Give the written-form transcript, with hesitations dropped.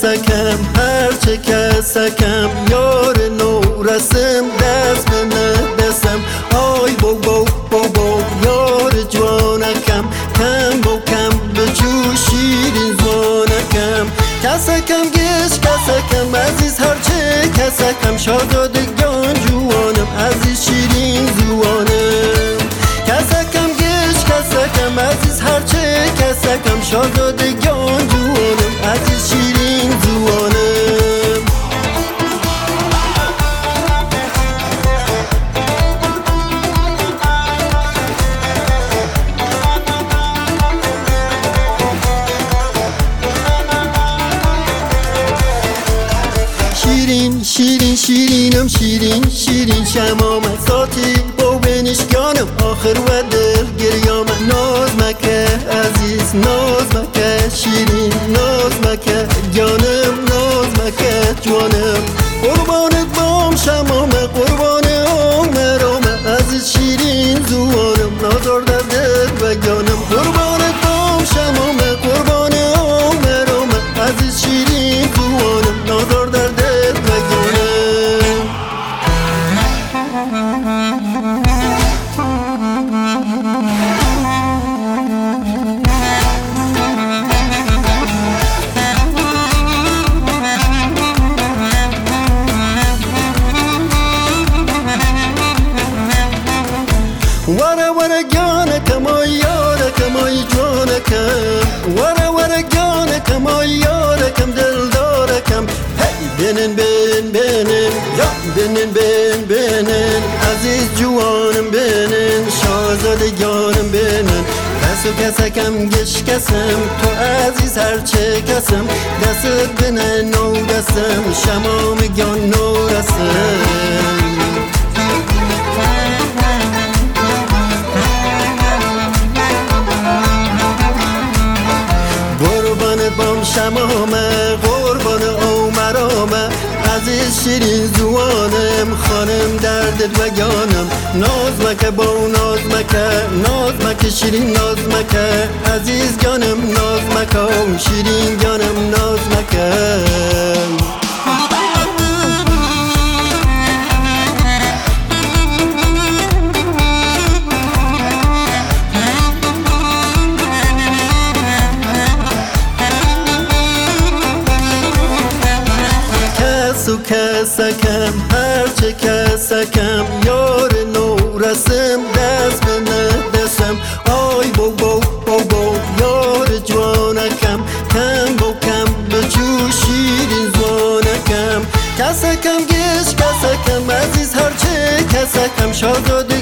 کسکم هرچه کسکم یار نورسم دست به ندستم آی بو بو بو بو یار جوانکم کم بو کم بچو شیرین زوانکم کسکم گش کسکم عزیز هرچه کسکم شادادگان جوانم عزیز شیرین زوانم کسکم گش کسکم عزیز هرچه کسکم شادادگان جوانم عزیز شیرین زوانم شیرین شیرین شیرینم شیرین شیرین شمام ساتی با بنشگانم آخر و دل گریام ناز مکه عزیز ناز مکه شیرین ناز مکه جانم ناز مکه جوانم قربانت بام شمام قربان عمرم عزیز شیرین زوانم نازار در دل و جانم قربانت بام شمام قربان عمرم عزیز شیرین زوانم نازار در دل ورا ورا جانکم آی یارکم آی جوانکم ورا ورا جانکم آی یارکم دلدارکم هی بنن بن بنن یا بنن بن بنن عزیز جوانم بنن شاهزاده جانم بنن دست و کسکم گش کسم تو عزیز هرچه کسم دست بنن نو دستم شمام گان نو رسم بام شمامه قربان عمرامه عزیز شیرین زوانم خانم دردت و گانم ناز مکه با ناز مکه شیرین ناز مکه عزیز جانم ناز مکه شیرین جانم ناز مکه کسکم هرچه کسکم یار نورسم دست به ندستم آی بو بو بو بو یار جوانکم کم بو کم بچو شیرین زوانکم کسکم گش کسکم عزیز هرچه کسکم شاداد